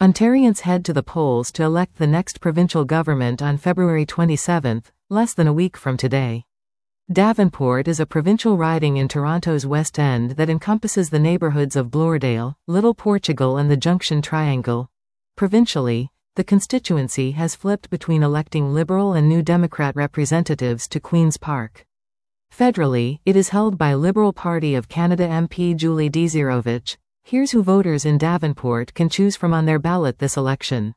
Ontarians head to the polls to elect the next provincial government on February 27, less than a week from today. Davenport is a provincial riding in Toronto's West End that encompasses the neighbourhoods of Bloordale, Little Portugal and the Junction Triangle. Provincially, the constituency has flipped between electing Liberal and New Democrat representatives to Queen's Park. Federally, it is held by Liberal Party of Canada MP Julie Dzierovic. Here's who voters in Davenport can choose from on their ballot this election.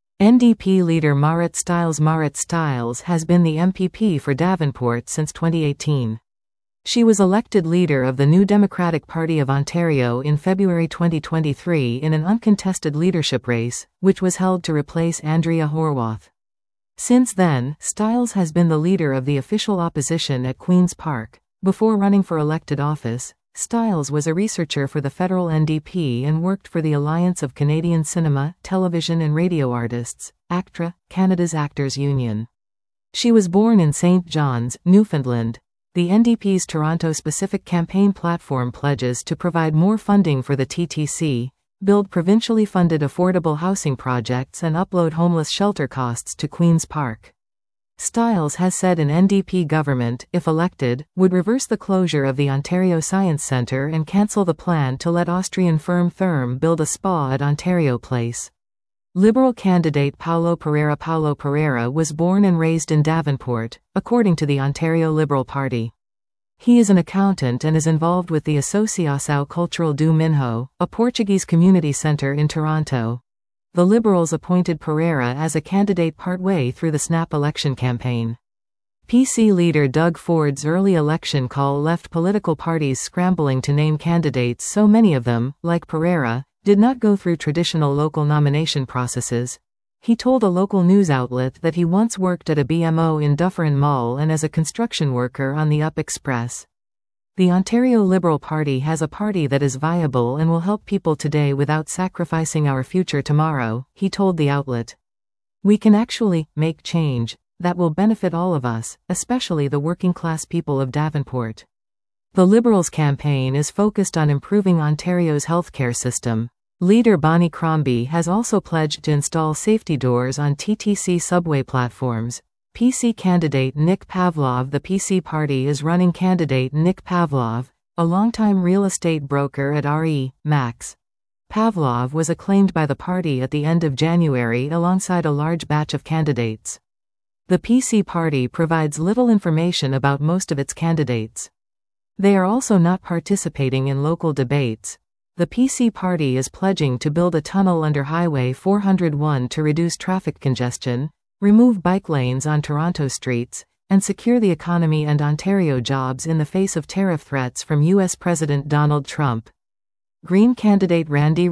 NDP leader Marit Stiles. Marit Stiles has been the MPP for Davenport since 2018. She was elected leader of the New Democratic Party of Ontario in February 2023 in an uncontested leadership race, which was held to replace Andrea Horwath. Since then, Stiles has been the leader of the official opposition at Queen's Park. Before running for elected office, Stiles was a researcher for the federal NDP and worked for the Alliance of Canadian Cinema, Television and Radio Artists, ACTRA, Canada's Actors Union. She was born in St. John's, Newfoundland. The NDP's Toronto-specific campaign platform pledges to provide more funding for the TTC, build provincially funded affordable housing projects and upload homeless shelter costs to Queen's Park. Stiles has said an NDP government, if elected, would reverse the closure of the Ontario Science Centre and cancel the plan to let Austrian firm Therme build a spa at Ontario Place. Liberal candidate Paulo Pereira. Paulo Pereira was born and raised in Davenport, according to the Ontario Liberal Party. He is an accountant and is involved with the Associação Cultural do Minho, a Portuguese community centre in Toronto. The Liberals appointed Pereira as a candidate partway through the snap election campaign. PC leader Doug Ford's early election call left political parties scrambling to name candidates, so many of them, like Pereira, did not go through traditional local nomination processes. He told a local news outlet that he once worked at a BMO in Dufferin Mall and as a construction worker on the Up Express. The Ontario Liberal Party has a party that is viable and will help people today without sacrificing our future tomorrow, he told the outlet. We can actually make change that will benefit all of us, especially the working class people of Davenport. The Liberals' campaign is focused on improving Ontario's healthcare system. Leader Bonnie Crombie has also pledged to install safety doors on TTC subway platforms. PC candidate Nick Pavlov. The PC party is running candidate Nick Pavlov, a longtime real estate broker at RE/MAX. Pavlov was acclaimed by the party at the end of January alongside a large batch of candidates. The PC party provides little information about most of its candidates. They are also not participating in local debates. The PC party is pledging to build a tunnel under Highway 401 to reduce traffic congestion, remove bike lanes on Toronto streets, and secure the economy and Ontario jobs in the face of tariff threats from U.S. President Donald Trump. Green candidate Randy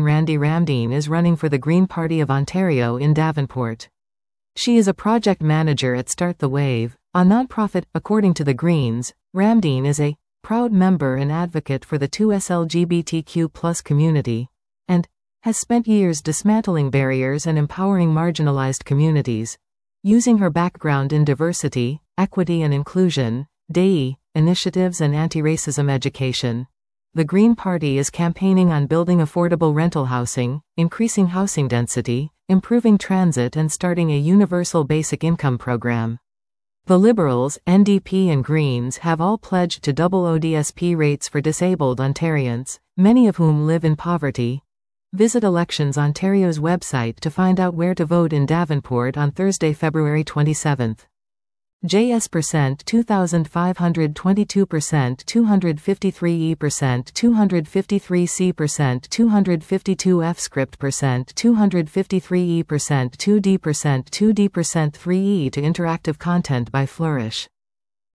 Ramdeen is running for the Green Party of Ontario in Davenport. She is a project manager at Start the Wave, a nonprofit. According to the Greens, Ramdeen is a proud member and advocate for the 2S LGBTQ+ community, and has spent years dismantling barriers and empowering marginalized communities. Using her background in diversity, equity and inclusion, DEI, initiatives and anti-racism education, the Green Party is campaigning on building affordable rental housing, increasing housing density, improving transit and starting a universal basic income program. The Liberals, NDP and Greens have all pledged to double ODSP rates for disabled Ontarians, many of whom live in poverty. Visit Elections Ontario's website to find out where to vote in Davenport on Thursday, February 27. JS% 2522% 253E% 253C% 252F script% 253E% 2D% 2D% 3E to interactive content by Flourish.